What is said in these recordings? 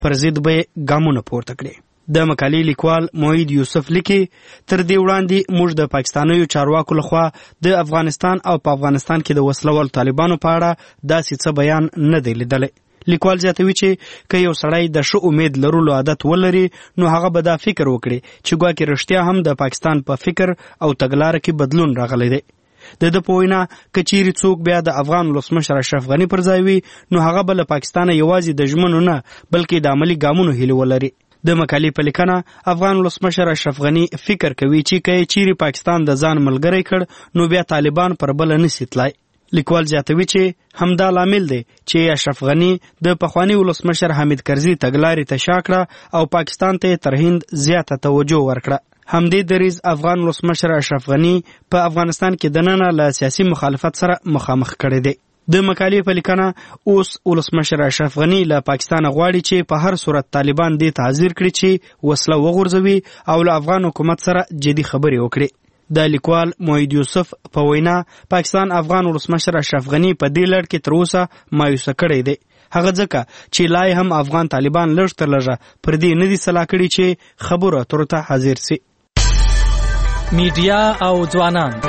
پر ضد به ګامونه پورته کړي. د مقالې لیکوال موحد یوسف لیکي تر دې وړاندې موږ د پاکستانیو چارواکو لخوا د افغانستان او په افغانستان کې د وسلوال طالبانو په اړه داسې څه بیان نه دی لیدلی. لیکوال زیاتوي چې که یو سړی د ښه امید لرلو عادت ولري نو هغه به دا فکر وکړي چې ګواکې رښتیا هم د پاکستان په فکر او تګلاره کې بدلون راغلی دی. د ده په وینا که چیرې څوک بیا د افغان ولسمشر اشرف غني پر ځای وي نو هغه به له پاکستانه یوازې د ژمنو نه بلکې د عملي ګامونو هیله ولري. د مقالې په لیکنه افغان ولسمشر اشرف غني فکر کوي چې که چیرې پاکستان د ځان ملګری کړ نو بیا طالبان پر بله نشي تلای. لیکوال زیاتوي چې همدا لامل دی چې اشرف غني د پخواني ولسمشر حامد کرزي تګلارې ته شا کړه او پاکستان ته تر هند زیاته توجه ورکړه. همدې دریځ افغان ولسمشر اشرف غني په افغانستان کې دننه له سیاسي مخالفت سره مخامخ کړی دی. د مقالې په لیکنه اوس ولسمشر اشرف غني له پاکستان غواړي چې په هر صورت طالبان دې ته حاضر کړي چې وسله وغورځوي او له افغان حکومت سره جدي خبرې وکړي. د لیکوال موحد یوسف په وینا پاکستان افغان ولسمشر اشرف غني په دې لړ کې تر اوسه مایوسه کړی دی. هغه ځکه چې لا هم افغان طالبان لږ تر لږه پر دې نه دي سلا کړي چې خبرو اترو ته حاضر سي. میډیا او ځوانان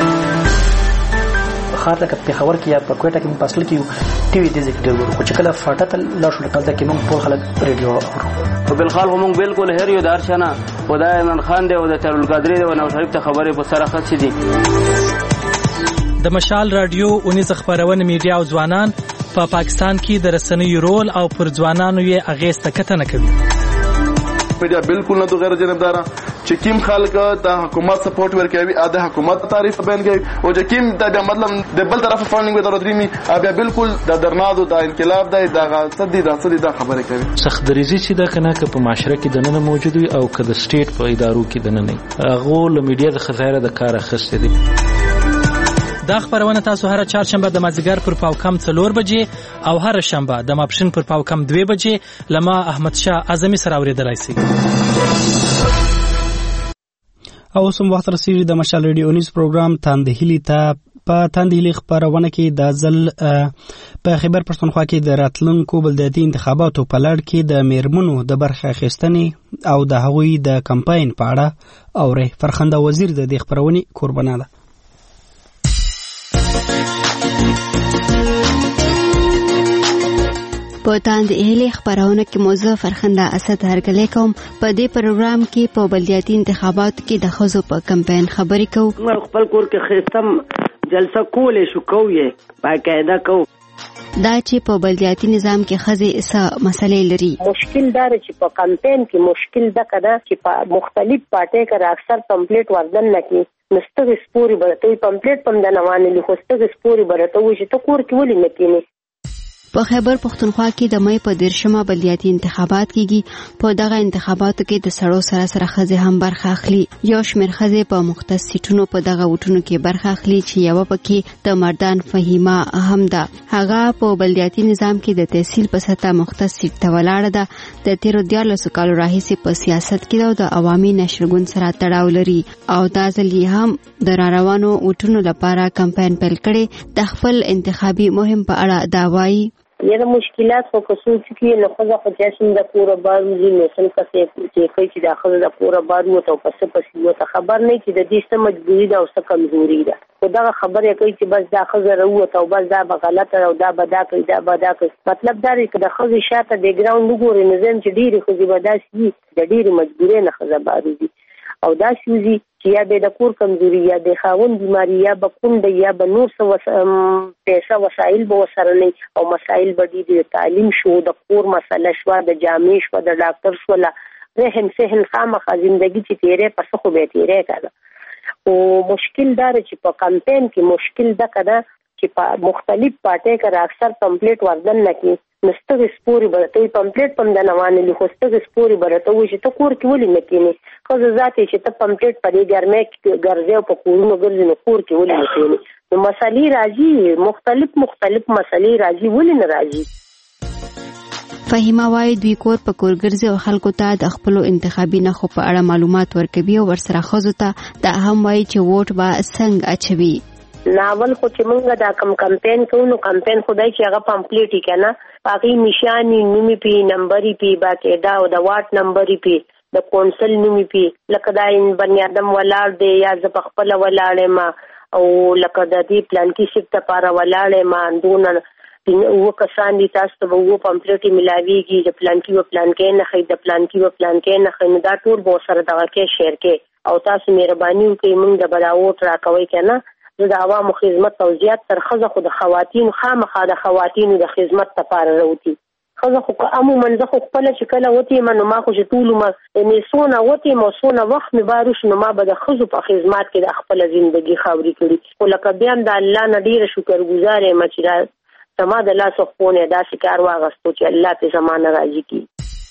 خاطر لکه پېښور کې یا په کوټه کې په اصل کې ټي وي د ذکر ورو خو چې کله فاټه ته لاړ شو کله کې موږ ټول خلک ریډیو اورو په بل خال موږ بالکل هر یو دارشنه خدای عمران خان دی او د ترول قادری دی او نو شریف ته خبرې په سره خاص دي. د مشال رادیو اونیز خبرونه میډیا او ځوانان په پاکستان کې د رسنیو رول او پر ځوانانو یې اغیز تکتنه کوي. میډیا بالکل نه غیر جانبدار چې کیم خلک د حکومت سپورټ ورکوي ا د حکومت تعریف بیان کوي او چې کیم د مطلب د بل طرف فاندینګ ودرو درېمي بیا بالکل د درنادو د انقلاب د صدې د خبرې کوي. سخت دریزي چې د کنه په معاشره کې د نن موجود وي او که د سټیټ په ادارو کې د نن هغه له میډیا د خزایره د کار اخیستې دي. دا خبرونه تاسو هر چهارشنبه د مازیګر پر پاوکم 4 بجې او هر شنبه د ماپښین پر پاوکم 2 بجې لما احمد شاه اعظمي سره اوریدلای شئ. او سم وخت رسیدي د مشال ریډیو نیوز پروګرام تاندهلی ته په تاندهلی خبرونه کې د ځل په خیبر پښتونخوا کې د راتلونکو بلدیاتي انتخاباتو په لړ کې د میرمنو د برخه اخیستنې او د هغوی د کمپاین په اړه اوري. فرخنده وزیر د دې خبرونې قربانه ده. په تاندهلی خبرونه کې موضوع فرخنده اسد هرکلی کوم. په دې پروګرام کې په بلدیاتي انتخاباتو کې د ښځو په کمپاین خبرې کوو. خپل کور کې خستم جلسه کولې شو کوې باقاعده کو دا چې په بلدیاتي نظام کې ښځې څه مسلې لري. مشکل دا چې په کمپاین کې مشکل دا کده چې په مختلف پارټي کې اکثر کمپلیټ وردن نه کی نستغ سپوري برته کمپلیټ پم د نوانه لیکوستغ سپوري برته وي چې ته کور کې ولې نه کینې. په خیبر پښتونخوا کې د مې په 13مه بلدیاتي انتخابات کېږي. په دغه انتخاباتو کې د سړو سره ښځې هم برخه اخلي. یو شمېر ښځې په مختص سیټونو په دغه وټونو کې برخه اخلي چې یوه پکې د مردان فهیمه هم ده. هغه په بلدیاتي نظام کې د تحصیل په سطحه مختص سیټ ته ولاړه ده. د تیرو 14 کالو راهیسې په سیاست کې ده او د عوامي نشرګون سره تړاو لري او دا ځل یې هم د راروانو وټونو لپاره کمپاین پیل کړی. د خپل انتخابي مهم په اړه دا وایي. یره مشکلات خو خصوصي کې نه خو ځکه چې د کور بارو نه څنګه چې کوي چې داخله د کور بارو ته پس یو خبر نه چې د دې څه مجبوری ده او څه کمزوري ده. خو دا خبره کوي چې بس داخله راوته او بس دا غلطه او دا بدا کوي دا بدا کوي. مطلب دا دی چې د خزي شاته د ګراوند وګوري نظام چې ډیره خزي بداسي د ډیره مجبورې نه خزه بارو دي او دا شوزي چې یا د کور کمزوري یا د خاوند بیماری یا بکوند یا بنور څه پیسې وسایل به وسره نه او مسایل به د تعلیم شو د کور مسله شو د جامع شو د ډاکټر شو لا رحم سهل خامخا ژوندۍ چې تیرې پس خو به تیرې کړه. او مشکل دار چې په کمپاین کې مشکل دا کده چې په مختلف پارټي کې اکثر کمپلیټ وردن نه کی نستغ سپوري برته پمپلیټ پم د نوانه لیکوستغ سپوري برته وي چې ته کور کې ولې نه کینې. خو ذاتي چې ته پمپلیټ پرې ګرمه کې ګرځي او په کورونو ګرځي نو کور کې ولې نه کینې. نو مسالې راځي مختلف مسالې راځي ولې نه راځي. فهیمه وايي دوی کور په کور ګرځي او خلکو ته د خپل انتخابي نخو په اړه معلومات ورکوي او ورسره خزو ته دا هم وايي چې ووټ به څنګه اچوي. ناول خو چې موږ دا کمپاین کوو نو کمپاین خدای چې هغه پمپلیټ کنه باقي نشانی نومي پی نمبرې پی باقاعده او د واټ نمبرې پی د کونسل نومي پی لکه دا بنی آدم ولاړ دی یا ز په خپل ولاړې ما او لکه د دې پلان کې شپ ته پاره ولاړې ما اندونه و کسان دي تاسو ته وو پمپلیټ ملاويږي د پلان کې نه خې د پلان کې نه خې نو دا ټول به سره دغه کې شیر کې او تاسو مهرباني وکړئ موږ د بلاوټ راکوي کنه د عوامو خدمت او زیات تر خزه خو د خواتین خامخا د خواتینو د خدمت لپاره وروتي خزه خو عموما زه خو خپل چې کله وتی منو ما خو چې ټول ما نسونه وتی مو سونه وخت می باروش نو ما به د خزو په خدمت کې د خپل ژوندۍ خاوري کړی او لکه بیا د الله نه ډیر شکرګزار یم چې سما د لاس خپونه دا شکار واغستو چې الله په زمانه راځي کی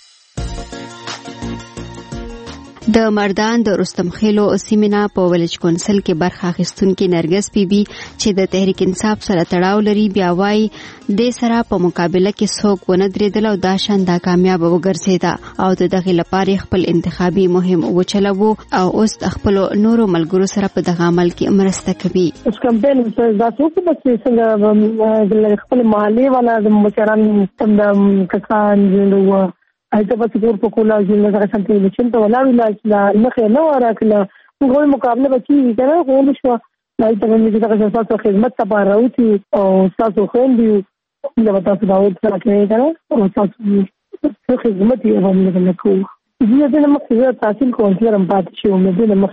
د مردان د رستم خېلو سیمینا په ولج کونسل کې برخه اخیستونکو نرګس بیبي چې د تحریک انصاف سره تړاو لري بیا وايي د سره په مقابله کې څوک ونه درېدل او دا شان دا کامیاب وګرځیدا او د دغه لپاره خپل انتخابي مهم وچلو او اوس خپل نورو ملګرو سره په دغه عمل کې مرسته کوي. اس کمپاین دا څه بس څنګه خپل محلي والا د مشران څنګه کسان جوړو ایته په څور په کولا ځینې څنګه څنګه الیکشن ته ولاړ لا مخه نو راکله موږ مقابله وکړي کنه خو نشو ایته موږ چې تاسو خدمت ته راوتی او تاسو خوندي نو تاسو دا وځه راکړئ کنه او تاسو خدمت یې هم نه کوو دې د مخه تحصیل کونسلر هم پاتې شو مې د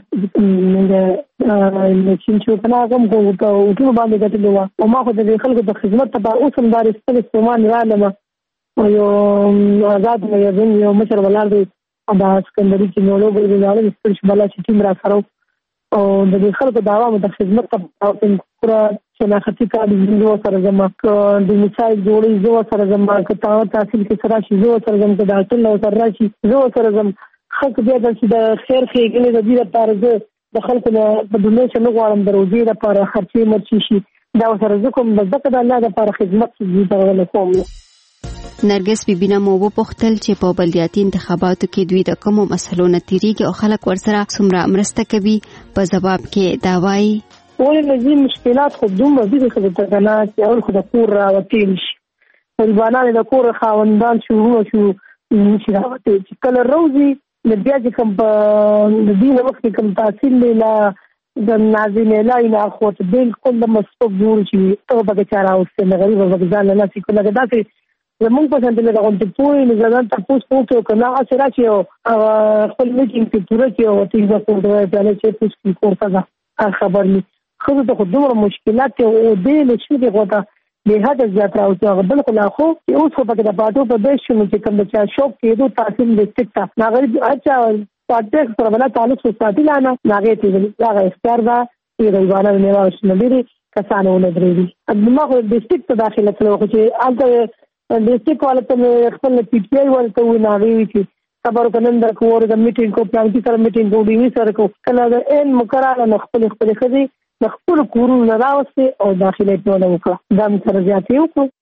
مخه الیکشن شو کنه کوم کو ټول باندې کتلوا او ما خو د خلکو د خدمت ته اوس هم دار استعمال رالم یو آزاد مې یو مشر ولر دی دا سکندري کې نو لوګو دی لاله سپیش بلا چې ټیم را سره او د دې خلکو دعوا د خدمت ته او پورا شناختی کار دی سره زما د مثال جوړي زو سره زما کته تحصیل کې سره شي زو سره زما د ډاکټر نو سره راشي زو سره زما خلک بیا د خیر خېګنې د دې لپاره د خلکو په دنیا چې نو غواړم دروځي لپاره خرچې مرچي شي دا سره زکم د ذکر الله لپاره خدمت دې درول کوم. نرګس بیبینا مو وپوښتل چې په بلدیاتي انتخاباتو کې دوی د کومو مسلو نه تیریږي او خلک ورسره څومره مرسته کوي. په جواب کې دا وایي ولې لږی مشکلات خو دومره دي چې د تګنات او خو د کور راوتل شي طالبانان د کور خاوندان شروع شو چې راوته چې کله روزي د بیا چې کوم د دې وخت کوم تحصیل لا د نازنه لا نه خو ته بالکل د مسبوق جوړ شي ته به چاره اوسه نه غریب وګزان نه سې کوله داسې زمونږ په څنډه له غونډې پوری نه ځان تاسو پوښتنه کنه اثر راځي او خپل میټینګ کې پوره کې او تیزه کوډه ځاله چې پوښتنه کوړه خبر نه خو د خودمو مشکلات او دې له شي غوته به هدا زیات راوځي بل خو لا خو اوس په کې د پاتو په دیش کې کوم چې شوق کې دوه تحصیل لیکتا ناغری اچھا پاتې سره ولا تعلق ساتي لانا ناغې ته هغه اختیار دا ایرانه نه واښنه لري کسانو نه درېږي دماغ د ډیسټریکټ ته داخله کړو چې البته ډیسټریکټ والته خپل پی ټی آی ورته وناوي چې خبر کنن د کور د میټینګ کو پلان کې سره میټینګ کو ډیوی سره کو کله د ان مقرره نه خپل خدي د خپل کورونو راوستي او داخله ټول وکړه دا سره زیاتې وکړه.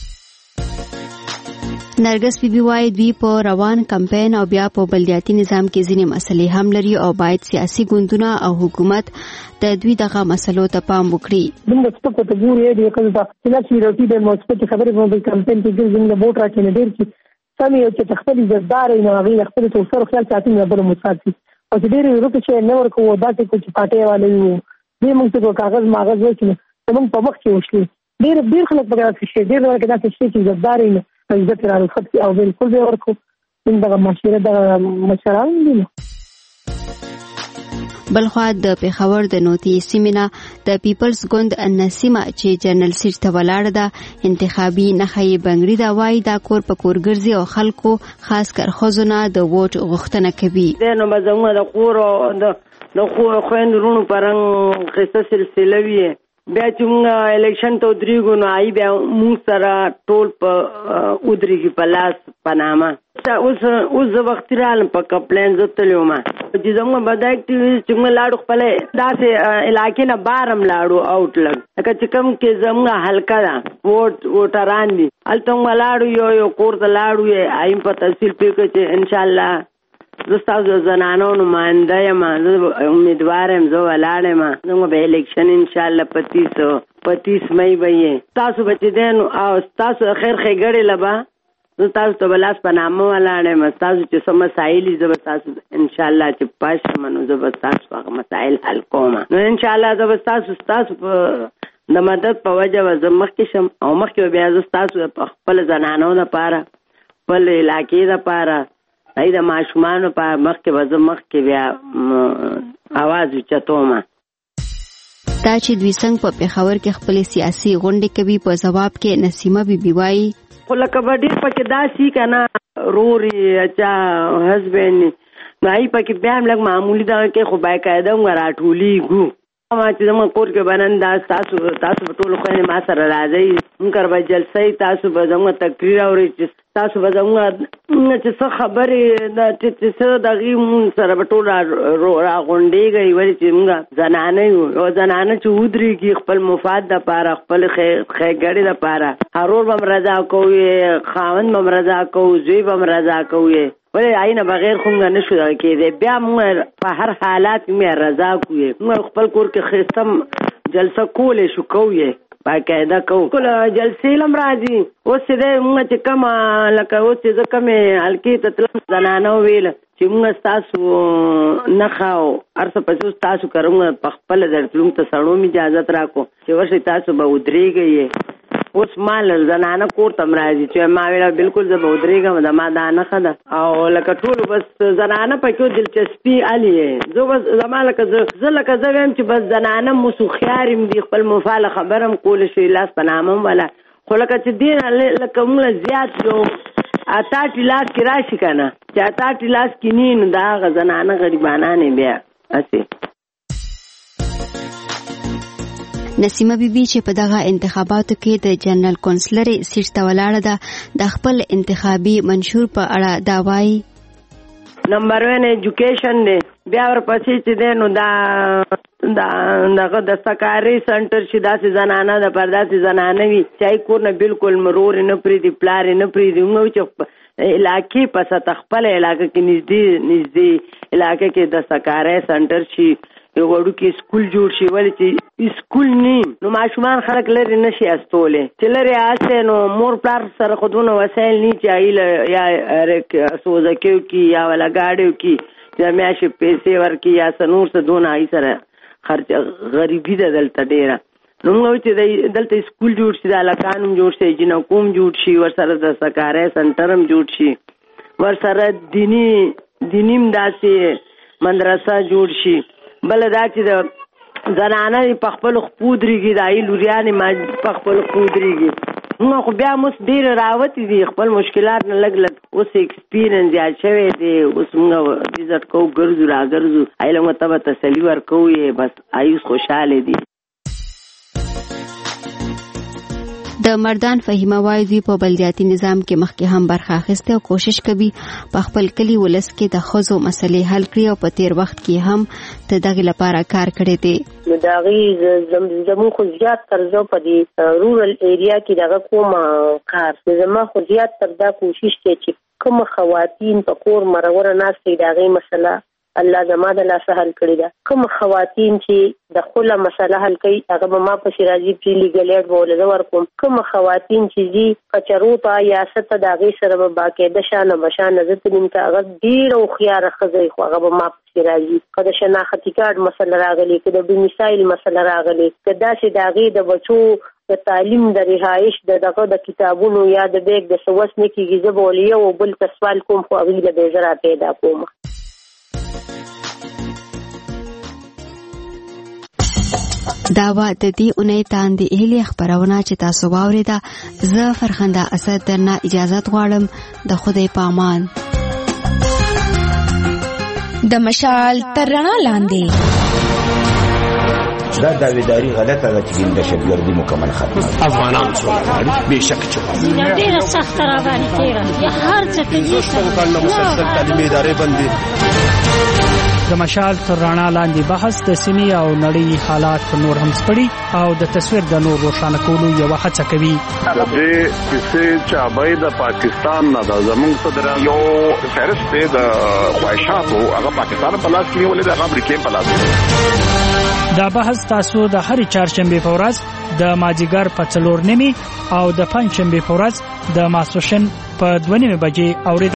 نرګس بیبي وايي دوی په روان کمپاین او بیا په بلدیاتي نظام کې ځینې مسلې هم لري او باید سیاسي ګوندونه او حکومت د دوی دغه مسلو ته پام وکړي. موږ څه په تګوري دی کله چې چې روټي د مثبت خبرې په کمپاین کې ګرځي د ووټ راکینه ډیر چې سمي چې خپل زردار نه غي خپل توسر خیال ساتي نه بل مساعد او چې ډیر روټي چې نه ورکو دا چې پټه والے وو دې موږ ته کاغذ ماغذ وکړو موږ په وخت کې وشلې ډیر خلک په کې شي ډیر ورکه دا چې زردار نه عزت را رخصت او بالکل به ورکو دغه مشوره د مشران دي. بلخوا د پیښور د نوتی سیمینا د پیپلز ګوند نسیمه چې جنرال سیټ ته ولاړه ده انتخابي نخې بنگړي دا وای دا کور په کور ګرځي او خلکو خاص کر خزونه د ووټ غوښتنه کوي. د نو بزمو د کور د خو خويندرونو پرنګ قصه سلسله وی بیا چې موږ الیکشن ته درېږو نو آی بیا موږ سره ټول په ودرېږي په لاس په نامه اوس وخت رالم په کمپلین زتلو ما چې زموږ بد اکټیویست چې موږ لاړو خپل داسې علاقې نه بارم لاړو آوټ لګ لکه چې کوم کې زموږ حلقه ده ووټران دي هلته موږ لاړو یو کور ته لاړو آیم په تحصیل پې کړو چې انشاءالله زه ستاسو زنانو نماینده یم، زه امیدوار یم، زه ولاړ یم. زموږ به الیکشن انشاءالله 25 مئی به یې تاسو به چې دی نو او ستاسو خیر ښېګړې له به زه تاسو ته به لاس په نامه ولاړ یم. ستاسو چې څه مسایل دي زه به تاسو انشاءالله چې پاس شم نو زه به ستاسو هغه مسایل حل کوم. نو انشاءالله زه به ستاسو په د مدد په وجه به زه مخکې شم او مخکې به بیا زه ستاسو په خپل زنانو دپاره خپل علاقې دپاره هغې د ماشومانو په مخکې به زه مخکې بیا اواز اوچتوم. دا چې دوی څنګه په پېښور کې خپلې سیاسي غونډې کوي په ځواب کې نسیمه بیبي وایي خو لکه به ډېر پکې داسې که نه رورې اچا هسبینډ نو هغې پکې بیا هم لږ معمولي دغه کې خو باقاعده هم راټولېږو. ما چې زموږ کور کې به نن دا تاسو به ټولو خویندې ما سره راځئ، موږ به جلسه تاسو به زموږ تقریر اورئ چې تاسو به زموږ چې څه خبرې چې څه دغې مونږ سره به ټول راغونډېږئ. ولې چې موږ زنانه یو او زنانه چې ودرېږي خپل مفاد دپاره خپل ښېګړې دپاره هرور به م رضا کوو، خاوند به م رضا کوو، زوی به م رضا کوو. ولې هغې نه بغیر خو موږ نه شو دغه کېدی. بیا موږ په هر حالات کې موږ رضا کوو، موږ خپل کور کې ښایسته جلسه کولی شو کوو یې باقاعده کوو. جلسې هم راځي. اوس چې دی موږ چې کومه لکه اوس چې زه کومې حلقې ته تلم زنانه وویله چې موږ ستاسو نښه او هر څه پسې اوس تاسو کره موږ په خپله درتلو ته سړو م اجازت راکړو چې ورشئ تاسو به ودرېږئ. اوس ما زنانه کور ته م راځي چې ما ویله بلکل زه به ودرېږم د ما دا نښه ده او لکه ټولو بس زنانه پکې دلچسپي هلې یې زه بس زما لکه زه ویم چې بس زنانه موسوخیار یم دي خپل مفاله خبره هم کولی شي لاس په نامه هم وله خو لکه چې دې نه لکه موږ زیات شو اتاټي لاس کې راشي که نه چې اتاټي لاس کې نی نو د هغه زنانه غریبانانې بیا هسې. نسیمه بیبي چې په دغه انتخاباتو کې د جنرال کونسلر سیټ ته ولاړه ده د خپل انتخابي منشور په اړه دا وایي نمبر 1 ایجوکیشن دی، بیا ورپسې چې دی نو دغه د سکاري سنټر چې داسې زنانه د پر داسې زنانه وي چې کور نه بلکل مرور نه پرېږدي پلار نه پرېږدي. موږ چې علاقې په سطح خپل علاقه کې نږدې علاقه کې د سکاري سنټر شي یو وړوکی سکول جوړ شي. ولې چې سکول نیم نو ماشومان خلک لرې نه شي استولی چې لرې هسې نو مور پلار سره خو دونه وسایل نی چې هغې یا سوزکیو کې یا ولا ګاډیو کې چې میاشتې پیسې ورکړي یا څه نور څه دونه هغې سره خرچ غریبي ده دلته ډېره. نو موږ وایو چې دلته سکول جوړ شي، د هلکان هم جوړ شي، جنکو هم جوړ شي، ورسره د سکاری سنټر هم جوړ شي، ورسره دیني هم داسې مدرسه جوړ شي. بل دا چې د زنانه په خپلو خپو درېږي د هغې لوریانې په خپلو خپو درېږي. موږ خو بیا اوس ډېرې راوتې دي خپل مشکلات نه لږ اوس ایکسپیرینس زیات شوی دی. اوس موږ عزت کوو ګرځو راګرځو هغې له موږ ته به تسلي ورکوو یې بس هغې اوس خوشحاله دي. د مردان فهیمه وایي دوی په بلدیاتي نظام کې مخکې هم برخه اخیستې او کوشش کوي په خپل کلي ولس کې د ښځو مسلې حل کړي او په تیر وخت کې هم د دغې لپاره کار کړی دی. نو د هغې زموږ خو زیات تر زه په دې رورل ایریا کې دغه کوم کار زما خو زیات تر دا کوشش دی چې کوم خواتین په کور مروره ناستې د هغې مسله الله زما د لاسه حل کړې ده. کوم خواتین چې د خپله مسله حل کوي هغه به ما پسې راځي چې لیګل ایډ به ولې زه ورکوم. کوم خواتین چې ځي کچرو ته یا څه ته د هغې سره به باقاعده شانه بشانه زه تلم ته هغه ډېره هوښیاره ښځه خو هغه به ما پسې راځي. که د شناختي کارډ مسله راغلي، که د ډومیسایل مسله راغلي، که داسې د هغې د بچو د تعلیم د رهایش دغه د کتابونو یا د بیګ د څه وس نه کېږي زه به ولې یو بل ته سوال کوم خو هغوی له به زه را پیدا کوم. دا و د دې اونۍ تاندې هیلې خبرونه چې تاسو واورېده. زه فرخنده اسد درنه اجازت غواړم. د خدای په امان. د مشال تر رڼا لاندې دا داویداری غلطه ده چې دهشتګردي مکمل ختمه افغانان سره بېشک چې ډېره سخته راباندې تېره یا هر څه ته مسلسل تعلیمي ادارې بندې د مشال تر رڼا لاندې بحث د سیمې او نړۍ حالات نور هم سپړي او د تصویر د نور روښانه کولو یو هڅه کوي. د دې کیسې چابای د پاکستان نه د زموږ صدر یو فهرست دی د خواهشاتو هغه پاکستان په لاس کې ولې د امریکا په لاس. دا بحث تاسو د هر چهارشنبه په ورځ د مازیګر په 4:30 او د پنځشنبه په ورځ د ماسپښین په 2:30 بجې اورئ.